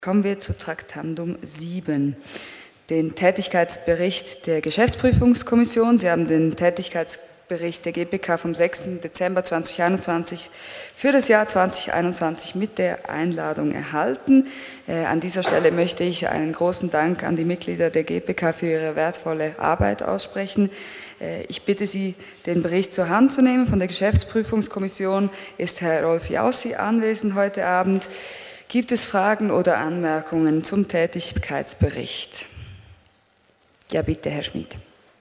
Kommen wir zu Traktandum 7, den Tätigkeitsbericht der Geschäftsprüfungskommission. Sie haben den Tätigkeitsbericht der GPK vom 6. Dezember 2021 für das Jahr 2021 mit der Einladung erhalten. An dieser Stelle möchte ich einen großen Dank an die Mitglieder der GPK für ihre wertvolle Arbeit aussprechen. Ich bitte Sie, den Bericht zur Hand zu nehmen. Von der Geschäftsprüfungskommission ist Herr Rolf Jaussi anwesend heute Abend. Gibt es Fragen oder Anmerkungen zum Tätigkeitsbericht? Ja, bitte, Herr Schmid.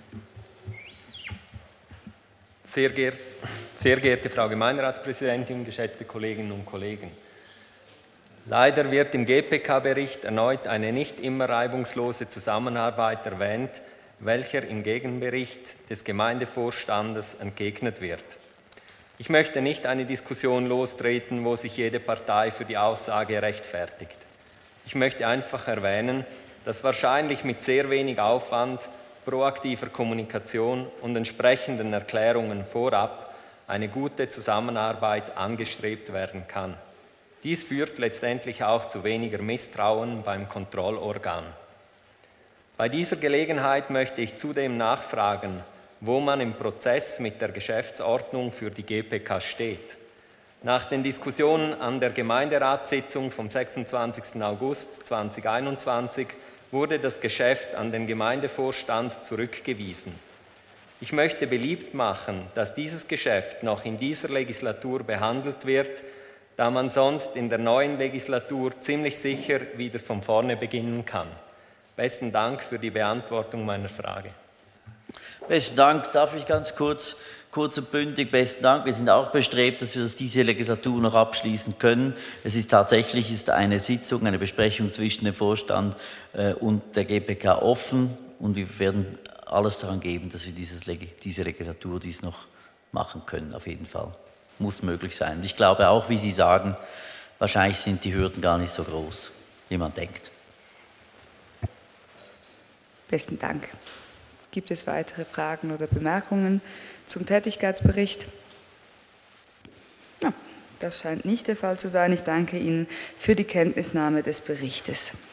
Sehr geehrte Frau Gemeinderatspräsidentin, geschätzte Kolleginnen und Kollegen. Leider wird im GPK-Bericht erneut eine nicht immer reibungslose Zusammenarbeit erwähnt, welcher im Gegenbericht des Gemeindevorstandes entgegnet wird. Ich möchte nicht eine Diskussion lostreten, wo sich jede Partei für die Aussage rechtfertigt. Ich möchte einfach erwähnen, dass wahrscheinlich mit sehr wenig Aufwand, proaktiver Kommunikation und entsprechenden Erklärungen vorab eine gute Zusammenarbeit angestrebt werden kann. Dies führt letztendlich auch zu weniger Misstrauen beim Kontrollorgan. Bei dieser Gelegenheit möchte ich zudem nachfragen, wo man im Prozess mit der Geschäftsordnung für die GPK steht. Nach den Diskussionen an der Gemeinderatssitzung vom 26. August 2021 wurde das Geschäft an den Gemeindevorstand zurückgewiesen. Ich möchte beliebt machen, dass dieses Geschäft noch in dieser Legislatur behandelt wird, da man sonst in der neuen Legislatur ziemlich sicher wieder von vorne beginnen kann. Besten Dank für die Beantwortung meiner Frage. Besten Dank. Darf ich ganz kurz und bündig, besten Dank. Wir sind auch bestrebt, dass wir diese Legislatur noch abschließen können. Es ist tatsächlich eine Sitzung, eine Besprechung zwischen dem Vorstand und der GPK offen und wir werden alles daran geben, dass wir diese Legislatur dies noch machen können, auf jeden Fall. Muss möglich sein. Und ich glaube auch, wie Sie sagen, wahrscheinlich sind die Hürden gar nicht so groß, wie man denkt. Besten Dank. Gibt es weitere Fragen oder Bemerkungen zum Tätigkeitsbericht? Ja, das scheint nicht der Fall zu sein. Ich danke Ihnen für die Kenntnisnahme des Berichtes.